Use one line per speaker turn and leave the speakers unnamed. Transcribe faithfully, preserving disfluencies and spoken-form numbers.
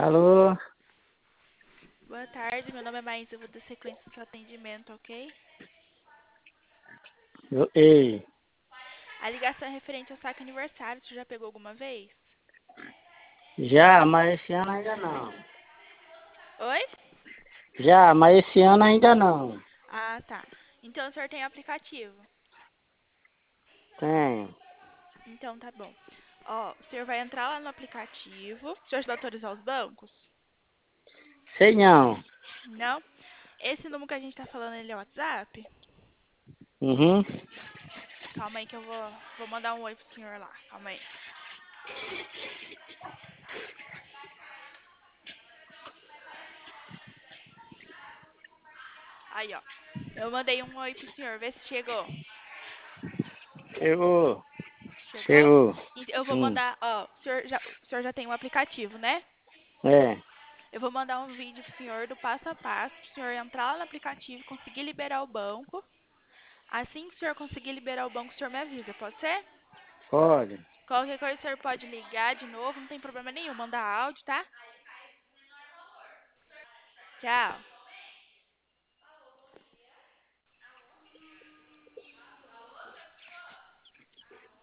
Alô?
Boa tarde, meu nome é Maísa, eu vou dar sequência no seu atendimento, ok?
Eu- Ei,
A ligação é referente ao saque aniversário, você já pegou alguma vez?
já, mas esse ano ainda não.
Oi?
Já, mas esse ano ainda não.
Ah, tá. Então o senhor tem aplicativo.
Tem.
Então tá bom. Ó, o senhor vai entrar lá no aplicativo. O senhor já autorizar os bancos?
Sei não.
Não? Esse número que a gente tá falando, ele é o WhatsApp?
Uhum.
Calma aí que eu vou, vou mandar um oi pro senhor lá. Calma aí. Aí, ó. Eu mandei um oi pro senhor, vê se chegou.
Chegou.
Chegou?
Chegou.
Ent- Eu vou
Sim.
mandar, ó, o senhor já, o senhor já tem um aplicativo, né?
É.
Eu vou mandar um vídeo pro senhor do passo a passo, pro senhor entrar lá no aplicativo, conseguir liberar o banco. Assim que o senhor conseguir liberar o banco, o senhor me avisa, pode ser?
Pode.
Qualquer coisa o senhor pode ligar de novo, não tem problema nenhum, mandar áudio, tá? Tchau.